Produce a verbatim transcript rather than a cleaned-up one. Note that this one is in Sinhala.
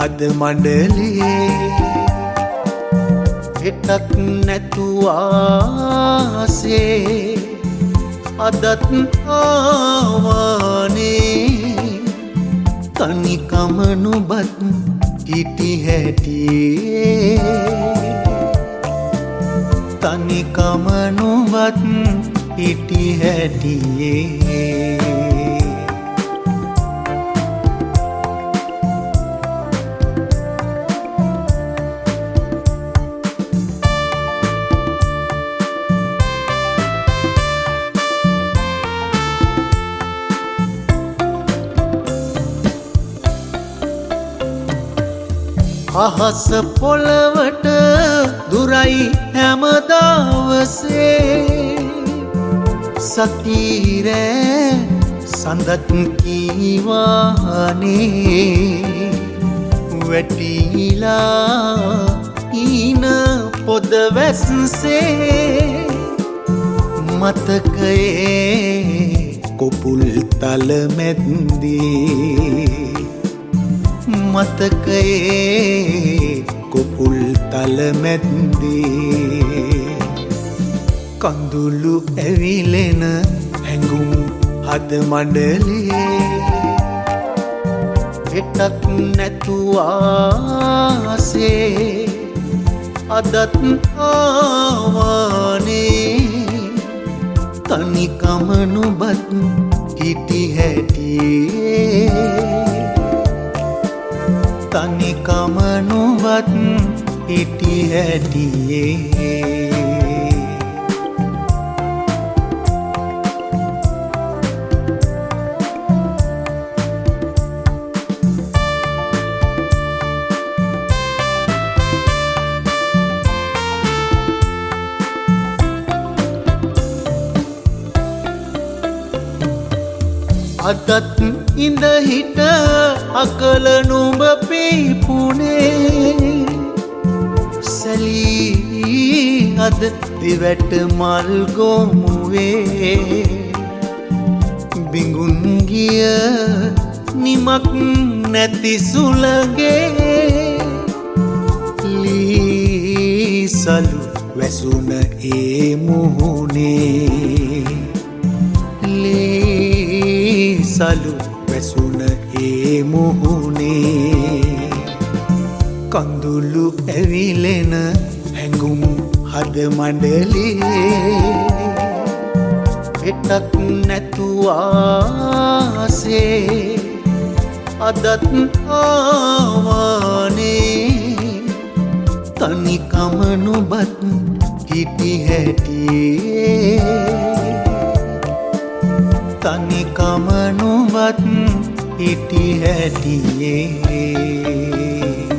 හද මණ්ඩලේ හෙටක් නැතුවාසේ අදත් ආවානේ තනිකම නුඹත් හිටි හැටියේ තනිකම නුඹත් හිටි හැටියේ අහස පොළවට දුරයි හැම දවසේ සතිරෑ සඳත් කීවානේ වැටිලා ඊන පොද වැස්සේ මතකයේ කොපුල් තල මැද්දේ මතකයේ කොපුල් තල මැද්දේ කඳුළු ඇවිලෙන හැඟුම් හද මණ්ඩලේ හෙටක් නැතුවාසේ අදත් ආවානේ තනිකම නුඹත් හිටි හැටියේ තනිකම නුඹත් හිටි හැටියේ අදත් ඉඳ හිට අකල නුඹ පිපුනේ සැලී අද දිවැට මල් ගොමුවේ බිඟුන් ගිය නිමක් නැති සුළගේ ලීසලු වැසුන ඒ මුහුණේ සලු වැසුන ඒ මුහුණේ කඳුළු ඇවිලෙන හැඟුම් හද මණ්ඩලේ හෙටක් නැතුවාසේ අදත් ආවානේ තනිකම නුඹත් හිටි හැටියේ තනිකම නුඹත් හිටි හැටියේ